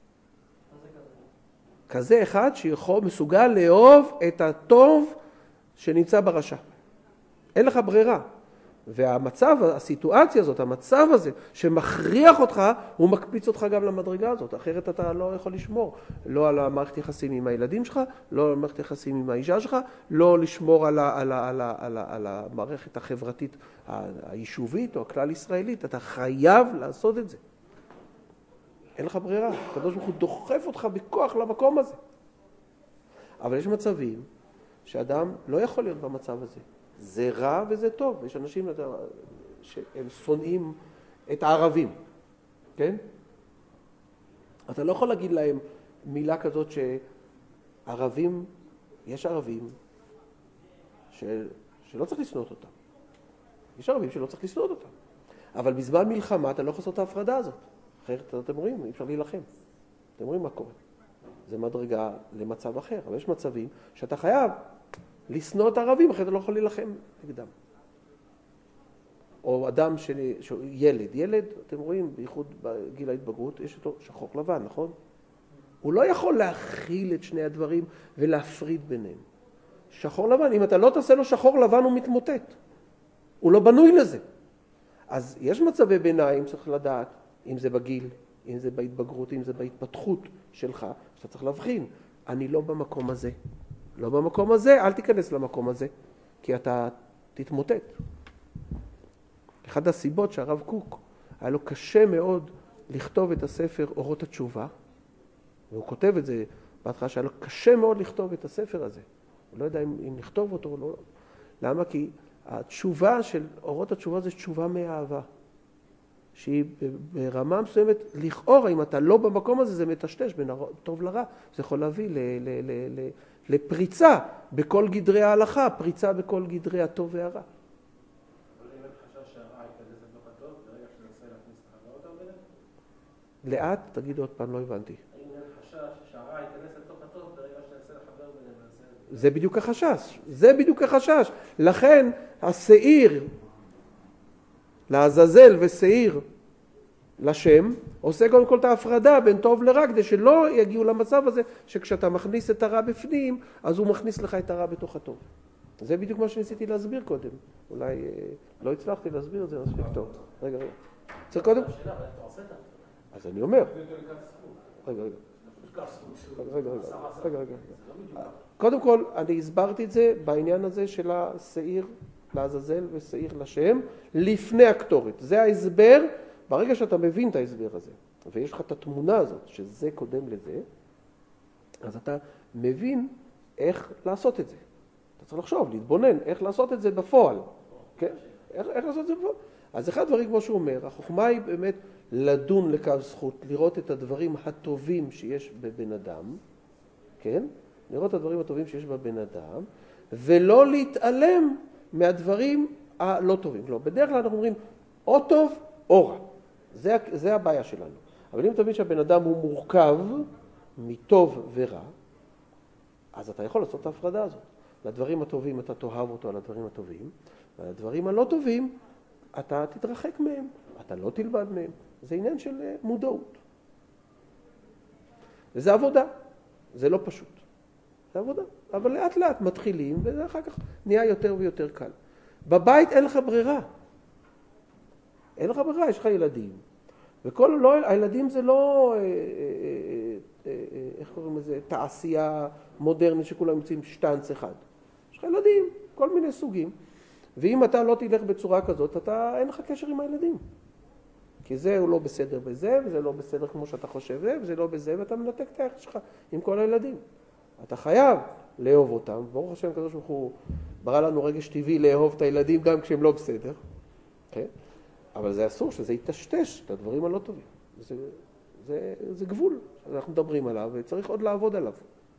[SPEAKER 1] כזה אחד שיכול, מסוגל לאהוב את הטוב שנמצא ברשע. אין לך ברירה. והמצב, הסיטואציה הזאת, המצב הזה שמכריח אותך, הוא מקפיץ אותך גם למדרגה הזאת. אחרת אתה לא יכול לשמור. לא על המערכת יחסים עם הילדים שלך, לא על המערכת יחסים עם האישה שלך, לא לשמור על המערכת החברתית היישובית או הכלל ישראלית. אתה חייב לעשות את זה. אין לך ברירה. הקדוש ברוך הוא דוחף אותך בכוח למקום הזה. אבל יש מצבים שאדם לא יכול להיות במצב הזה. זה רע וזה טוב. יש אנשים שהם שונאים את הערבים, כן? אתה לא יכול להגיד להם מילה כזאת שערבים, יש ערבים שלא צריך לשנות אותם. יש ערבים שלא צריך לשנות אותם. אבל בזמן מלחמה אתה לא יכול לעשות את ההפרדה הזאת. אחרת אתם רואים, אי אפשר להילחם. אתם רואים מה קורה. זה מדרגה למצב אחר. אבל יש מצבים שאתה חייב לשנוא את הערבים, אחרת אתה לא יכול להילחם נגדם. או אדם ילד, אתם רואים, בייחוד בגיל ההתבגרות, יש אותו שחור לבן, נכון? הוא לא יכול להכיל את שני הדברים ולהפריד ביניהם. שחור לבן, אם אתה לא תעשה לו שחור לבן, הוא מתמוטט. הוא לא בנוי לזה. אז יש מצבי ביניים, צריך לדעת, אם זה בגיל, אם זה בהתבגרות, אם זה בהתפתחות שלך, שאתה צריך להבחין. אני לא במקום הזה. לא במקום הזה, אל תיכנס למקום הזה, כי אתה תתמוטט. אחד הסיבות שהרב קוק, היה לו קשה מאוד לכתוב את הספר אורות התשובה, והוא כותב את זה בהתחלה שהיה לו קשה מאוד לכתוב את הספר הזה. הוא לא יודע אם לכתוב אותו או לא. למה? כי התשובה של אורות התשובה זה תשובה מהאהבה. שהיא ברמה מסוימת, לכאורה, אם אתה לא במקום הזה, זה מטשטש בין טוב לרע. זה יכול להביא לפריצה בכל גדרי ההלכה, פריצה בכל גדרי הטוב והרע.
[SPEAKER 2] אבל אם אין חשש שהרע ייכנס לתוך הטוב, ברגע שננסה להכניס את החברות האלה?
[SPEAKER 1] לאט, תגיד עוד פעם, לא הבנתי.
[SPEAKER 2] האם אין חשש שהרע ייכנס לתוך הטוב, ברגע שננסה לחבר ביניהם?
[SPEAKER 1] זה בדיוק החשש. זה בדיוק החשש. לכן, השעיר לעזאזל ושעיר לשם, עושה קודם כל את ההפרדה בין טוב לרע, כדי שלא יגיעו למצב הזה שכשאתה מכניס את הרע בפנים, אז הוא מכניס לך את הרע בתוך הטוב. זה בדיוק מה שניסיתי להסביר קודם. אולי לא הצלחתי להסביר את זה מספיק טוב. רגע. צריך קודם? אז אני אומר. רגע. קודם כל, אני הסברתי את זה בעניין הזה של השעיר לעזאזל ושעיר לשם, לפני הקטורת. זה ההסבר. ברגע שאתה מבין את ההסבר הזה, ויש לך את התמונה הזאת, שזה קודם לזה, אז אתה מבין איך לעשות את זה. אתה צריך לחשוב, להתבונן, איך לעשות את זה בפועל. כן? איך לעשות את זה בפועל? אז אחד דברים, כמו שהוא אומר, החוכמה היא באמת לדון לקו זכות, לראות את הדברים הטובים שיש בבן אדם, כן? לראות את הדברים הטובים שיש בבן אדם, ולא להתעלם מהדברים הלא טובים. לא, בדרך כלל אנחנו אומרים, או טוב או רע. זה הבעיה שלנו. אבל אם תבין שהבן אדם הוא מורכב מטוב ורע, אז אתה יכול לעשות את ההפרדה הזאת. לדברים הטובים אתה תאהב אותו על הדברים הטובים, ולדברים הלא טובים אתה תתרחק מהם, אתה לא תלמד מהם. זה עניין של מודעות. וזה עבודה, זה לא פשוט. זה עבודה, אבל לאט לאט מתחילים, ואחר כך נהיה יותר ויותר קל. בבית אין לך ברירה. אין לך ברירה, יש לך ילדים. הילדים זה לא, איך קוראים לזה, תעשייה מודרנית שכולם יוצאים שטנץ אחד. יש לך ילדים, כל מיני סוגים. ואם אתה לא תלך בצורה כזאת, אין לך קשר עם הילדים. כי זה הוא לא בסדר בזה, וזה לא בסדר כמו שאתה חושב זה, וזה לא בזה, ואתה מנתק את היחס שלך עם כל הילדים. אתה חייב לאהוב אותם. ברוך השם כזה שהוא ברא לנו רגש טבעי לאהוב את הילדים גם כשהם לא בסדר. כן? אבל זה אסור שזה יטשטש את הדברים הלא טובים. זה גבול שאנחנו מדברים עליו, וצריך עוד לעבוד עליו.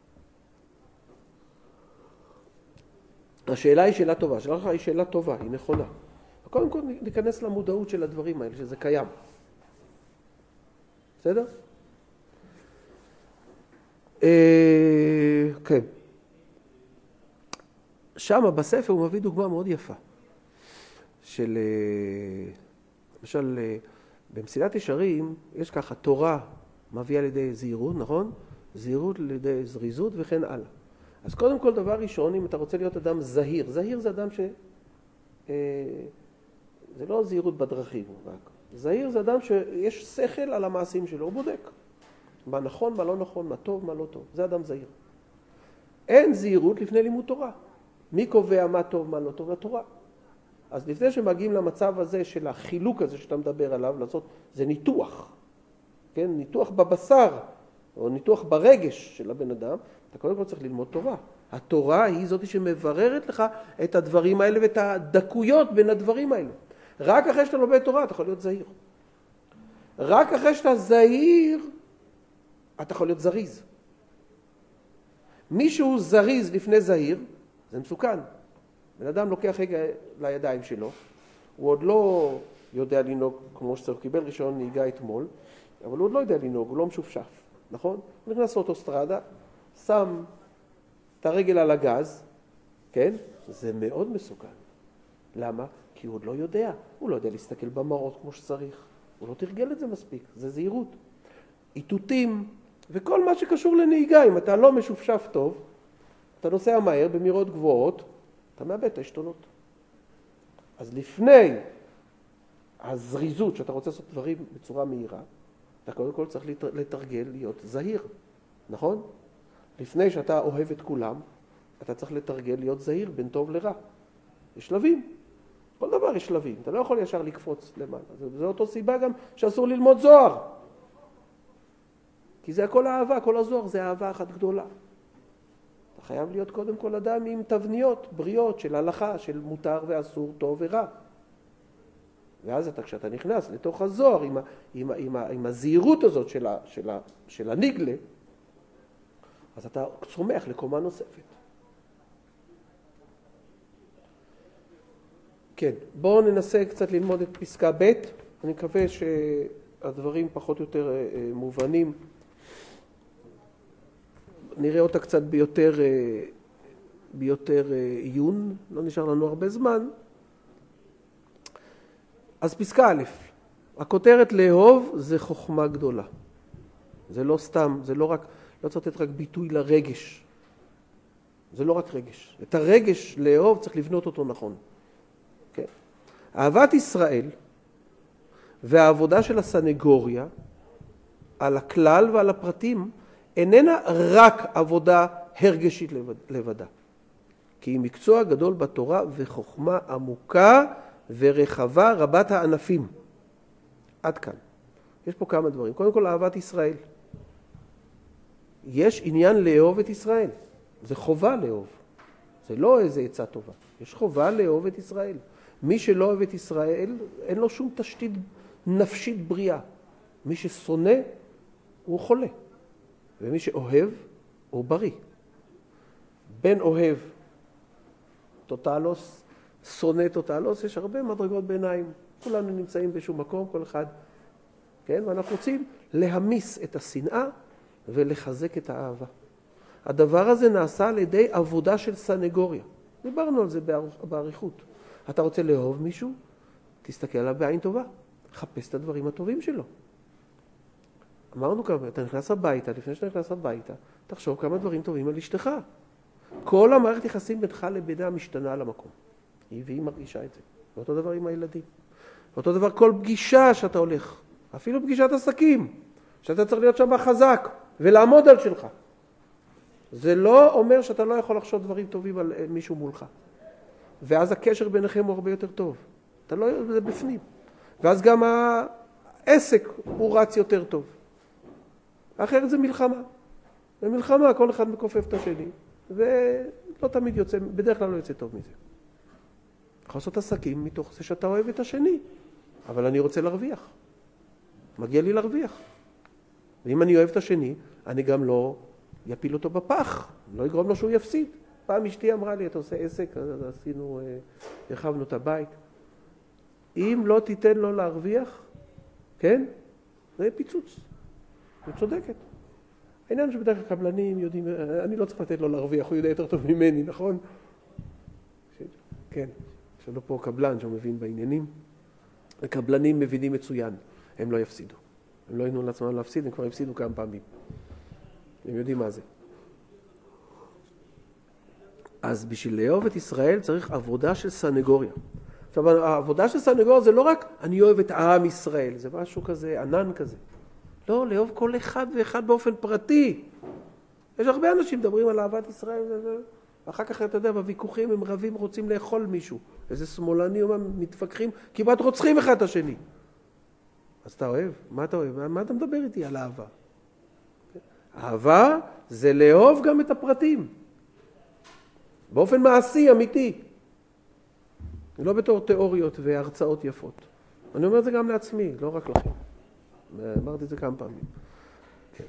[SPEAKER 1] השאלה היא שאלה טובה. השאלה היא שאלה טובה, היא נכונה. קודם כל ניכנס למודעות של הדברים האלה, שזה קיים. בסדר? כן. שם בספר הוא מביא דוגמה מאוד יפה. של, למשל, במסילת ישרים יש ככה, תורה מביאה לידי זהירות, נכון? זהירות לידי זריזות וכן הלאה. אז קודם כל דבר ראשון, אם אתה רוצה להיות אדם זהיר, זהיר זה אדם זה לא זהירות בדרכים, זהיר זה אדם שיש שכל על המעשים שלו, הוא בודק. מה נכון, מה לא נכון, מה טוב, מה לא טוב. זה אדם זהיר. אין זהירות לפני לימוד תורה. מי קובע מה טוב, מה לא טוב? התורה. אז לפני שמגיעים למצב הזה של החילוק הזה שאתה מדבר עליו, לעשות, זה ניתוח. כן? ניתוח בבשר, או ניתוח ברגש של הבן אדם, אתה קודם כל צריך ללמוד תורה. התורה היא זאת שמבררת לך את הדברים האלה ואת הדקויות בין הדברים האלה. רק אחרי שאתה לומד תורה אתה יכול להיות זהיר. רק אחרי שאתה זהיר אתה יכול להיות זריז. מישהו זריז לפני זהיר זה מסוכן. בן אדם לוקח רגע לידיים שלו, הוא עוד לא יודע לנהוג כמו שצריך, קיבל רישיון נהיגה אתמול, אבל הוא עוד לא יודע לנהוג, הוא לא משופשף, נכון? הוא נכנס לאוטוסטרדה, שם את הרגל על הגז, כן? זה מאוד מסוכן. למה? כי הוא עוד לא יודע. הוא לא יודע להסתכל במראות כמו שצריך. הוא לא תרגל את זה מספיק. זה זהירות. איתותים וכל מה שקשור לנהיגה. אם אתה לא משופשף טוב, אתה נוסע מהר במהירות גבוהות, אתה מאבד את העשתונות. אז לפני הזריזות שאתה רוצה לעשות דברים בצורה מהירה, אתה קודם כל צריך לתרגל להיות זהיר. נכון? לפני שאתה אוהב את כולם, אתה צריך לתרגל להיות זהיר בין טוב לרע. יש שלבים. כל דבר יש שלבים. אתה לא יכול ישר לקפוץ למעלה. זו אותו סיבה גם שאסור ללמוד זוהר. כי זה הכל אהבה. כל הזוהר זה אהבה אחת גדולה. אתה חייב להיות קודם כל אדם עם תבניות, בריאות של הלכה, של מותר ואסור, טוב ורע. ואז כשאתה נכנס לתוך הזוהר עם הזהירות הזאת של הנגלה, אז אתה צומח לקומה נוספת. כן, בואו ננסה קצת ללמוד את פסקה ב'. אני מקווה שהדברים פחות או יותר מובנים. נראה אותה קצת ביותר עיון, לא נשאר לנו הרבה זמן. אז פסקה א', הכותרת לאהוב זה חוכמה גדולה. זה לא סתם, זה לא רק, לא צריך לתת רק ביטוי לרגש. זה לא רק רגש. את הרגש לאהוב צריך לבנות אותו נכון. כן? אהבת ישראל והעבודה של הסנגוריה על הכלל ועל הפרטים איננה רק עבודה הרגשית לבדה. כי היא מקצוע גדול בתורה וחוכמה עמוקה ורחבה רבת הענפים. עד כאן. יש פה כמה דברים. קודם כל, אהבת ישראל. יש עניין לאהוב את ישראל. זה חובה לאהוב. זה לא איזה עצה טובה. יש חובה לאהוב את ישראל. מי שלא אוהב את ישראל, אין לו שום תשתית נפשית בריאה. מי ששונא, הוא חולה. ומי שאוהב, הוא בריא. בן אוהב, טוטלוס, שונא טוטלוס, יש הרבה מדרגות ביניים. כולנו נמצאים בשום מקום, כל אחד. כן? ואנחנו רוצים להמיס את השנאה ולחזק את האהבה. הדבר הזה נעשה על ידי עבודה של סנגוריה. דיברנו על זה בעריכות. אתה רוצה לאהוב מישהו? תסתכל עליו בעין טובה. חפש את הדברים הטובים שלו. אמרנו כמה, אתה נכנס הביתה, לפני שאתה נכנס הביתה, תחשוב כמה דברים טובים על אשתך. כל המערכת יחסים בינך לבינה משתנה על המקום. והיא מרגישה את זה. ואותו דבר עם הילדים. ואותו דבר כל פגישה שאתה הולך, אפילו פגישת עסקים, שאתה צריך להיות שם חזק ולעמוד על שלך. זה לא אומר שאתה לא יכול לחשוב דברים טובים על מישהו מולך. ואז הקשר ביניכם הוא הרבה יותר טוב. אתה לא, זה בפנים. ואז גם העסק הוא רץ יותר טוב. אחרת זה מלחמה. במלחמה כל אחד מכופף את השני, ולא תמיד יוצא, בדרך כלל לא יוצא טוב מזה. יכול לעשות עסקים מתוך זה שאתה אוהב את השני, אבל אני רוצה להרוויח. מגיע לי להרוויח. ואם אני אוהב את השני, אני גם לא יפיל אותו בפח, לא יגרום לו שהוא יפסיד. פעם אשתי אמרה לי, אתה עושה עסק, אז עשינו, הרחבנו את הבית. אם לא תיתן לו להרוויח, כן? זה פיצוץ. היא צודקת. העניין שבדרך כלל קבלנים יודעים, אני לא צריך לתת לו להרוויח, הוא יודע יותר טוב ממני, נכון? כן, יש לנו פה קבלן שמבין בעניינים. הקבלנים מבינים מצוין, הם לא יפסידו. הם לא ייתנו לעצמם להפסיד, הם כבר הפסידו כמה פעמים. הם יודעים מה זה. אז בשביל לאהוב את ישראל צריך עבודה של סנגוריה. עכשיו, העבודה של סנגוריה זה לא רק אני אוהב את העם ישראל, זה משהו כזה, ענן כזה. לא, לאהוב כל אחד ואחד באופן פרטי. יש הרבה אנשים מדברים על אהבת ישראל, ואחר כך אתה יודע, בוויכוחים הם רבים רוצים לאכול מישהו. איזה שמאלני מתווכחים, כמעט רוצחים אחד את השני. אז אתה אוהב? מה אתה אוהב? מה אתה מדבר איתי על אהבה? אהבה זה לאהוב גם את הפרטים. באופן מעשי, אמיתי. לא בתור תיאוריות והרצאות יפות. אני אומר את זה גם לעצמי, לא רק לכם. אמרתי את זה כמה פעמים. כן.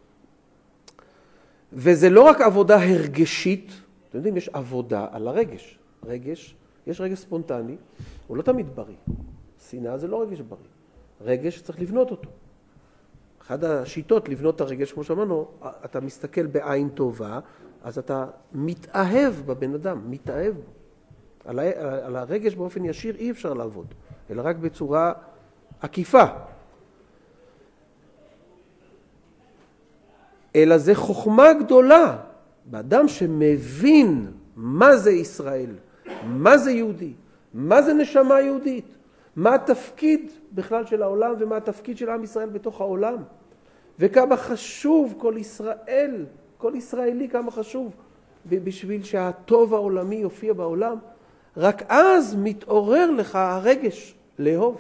[SPEAKER 1] וזה לא רק עבודה הרגשית, אתם יודעים, יש עבודה על הרגש. רגש, יש רגש ספונטני, הוא לא תמיד בריא. שנאה זה לא רגש בריא. רגש צריך לבנות אותו. אחת השיטות לבנות את הרגש, כמו שאמרנו, אתה מסתכל בעין טובה, אז אתה מתאהב בבן אדם, מתאהב בו. על הרגש באופן ישיר אי אפשר לעבוד, אלא רק בצורה עקיפה. אלא זה חוכמה גדולה, באדם שמבין מה זה ישראל, מה זה יהודי, מה זה נשמה יהודית, מה התפקיד בכלל של העולם ומה התפקיד של עם ישראל בתוך העולם, וכמה חשוב כל ישראל, כל ישראלי כמה חשוב בשביל שהטוב העולמי יופיע בעולם, רק אז מתעורר לך הרגש לאהוב.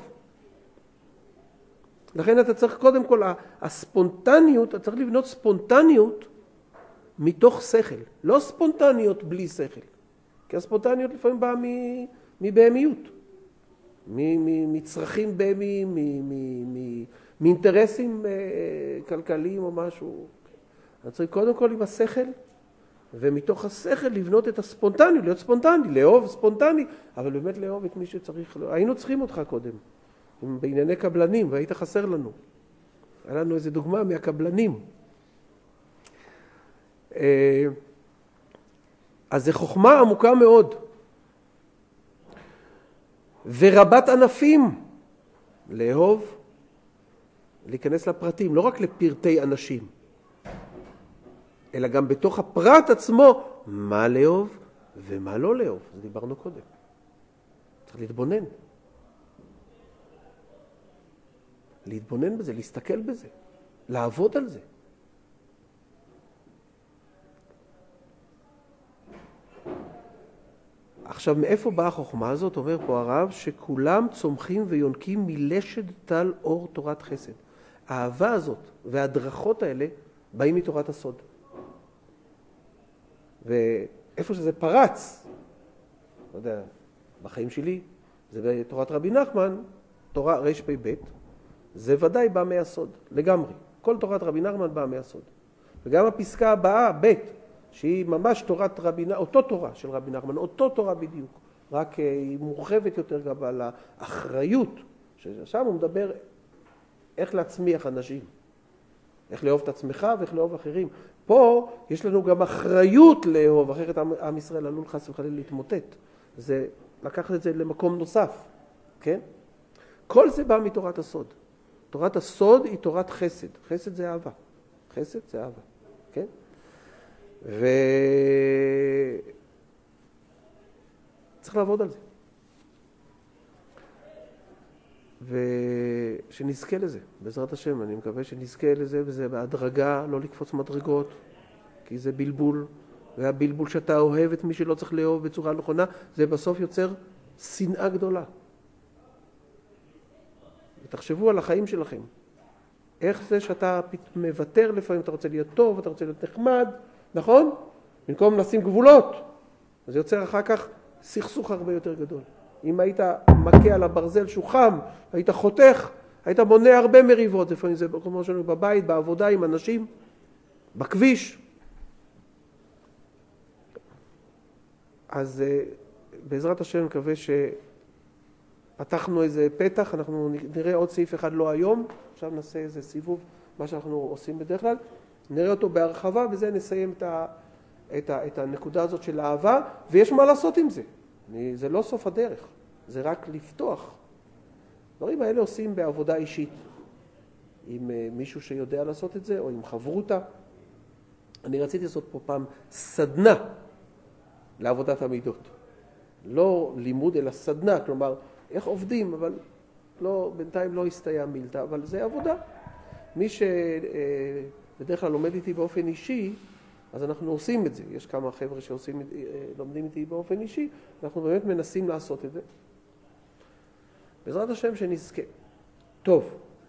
[SPEAKER 1] לכן אתה צריך קודם כל, הספונטניות, אתה צריך לבנות ספונטניות מתוך שכל, לא ספונטניות בלי שכל. כי הספונטניות לפעמים באה מבהמיות, מצרכים בהמיים, מאינטרסים כלכליים או משהו. אתה צריך קודם כל עם השכל, ומתוך השכל לבנות את הספונטניות, להיות ספונטני, לאהוב ספונטני, אבל באמת לאהוב את מי שצריך. היינו צריכים אותך קודם, בענייני קבלנים, והיית חסר לנו. היה לנו איזו דוגמה מהקבלנים. אז זו חוכמה עמוקה מאוד. ורבת ענפים, לאהוב, להיכנס לפרטים, לא רק לפרטי אנשים, אלא גם בתוך הפרט עצמו, מה לאהוב ומה לא לאהוב. זה דיברנו קודם. צריך להתבונן. להתבונן בזה, להסתכל בזה, לעבוד על זה. עכשיו, מאיפה באה החוכמה הזאת? אומר פה הרב, שכולם צומחים ויונקים מלשד טל אור תורת חסד. האהבה הזאת וההדרכות האלה באים מתורת הסוד. ואיפה שזה פרץ, לא יודע, בחיים שלי, זה בתורת רבי נחמן, תורה רפ"ב, זה ודאי בא מהסוד, לגמרי. כל תורת רבי נחמן באה מהסוד. וגם הפסקה הבאה, ב', שהיא ממש תורת רבי נחמן, אותו תורה של רבי נחמן, אותו תורה בדיוק, רק היא מורחבת יותר גם על האחריות, ששם הוא מדבר איך להצמיח אנשים, איך לאהוב את עצמך ואיך לאהוב אחרים. פה יש לנו גם אחריות לאהוב, אחרת עם ישראל עלול חס וחלילה להתמוטט. זה לקחת את זה למקום נוסף, כן? כל זה בא מתורת הסוד. תורת הסוד היא תורת חסד. חסד זה אהבה. חסד זה אהבה, כן? צריך לעבוד על זה. ושנזכה לזה, בעזרת השם. אני מקווה שנזכה לזה, וזה בהדרגה, לא לקפוץ מדרגות, כי זה בלבול, והבלבול שאתה אוהב את מי שלא צריך לאהוב בצורה נכונה, זה בסוף יוצר שנאה גדולה. ותחשבו על החיים שלכם. איך זה שאתה מוותר לפעמים, אתה רוצה להיות טוב, אתה רוצה להיות נחמד, נכון? במקום לשים גבולות. אז זה יוצר אחר כך סכסוך הרבה יותר גדול. אם היית מכה על הברזל שהוא חם, היית חותך, היית מונע הרבה מריבות, לפעמים זה כמו שלנו בבית, בעבודה עם אנשים, בכביש. אז בעזרת השם מקווה שפתחנו איזה פתח, אנחנו נראה עוד סעיף אחד לא היום, עכשיו נעשה איזה סיבוב, מה שאנחנו עושים בדרך כלל, נראה אותו בהרחבה, וזה נסיים את הנקודה הזאת של האהבה, ויש מה לעשות עם זה. זה לא סוף הדרך, זה רק לפתוח. דברים האלה עושים בעבודה אישית, עם מישהו שיודע לעשות את זה, או עם חברותה. אני רציתי לעשות פה פעם סדנה לעבודת המידות. לא לימוד, אלא סדנה, כלומר, איך עובדים, אבל לא, בינתיים לא הסתייע מילתא, אבל זה עבודה. מי שבדרך כלל לומד איתי באופן אישי, אז אנחנו עושים את זה. יש כמה חבר'ה שלומדים איתי באופן אישי, אנחנו באמת מנסים לעשות את זה. בעזרת השם שנזכה. טוב.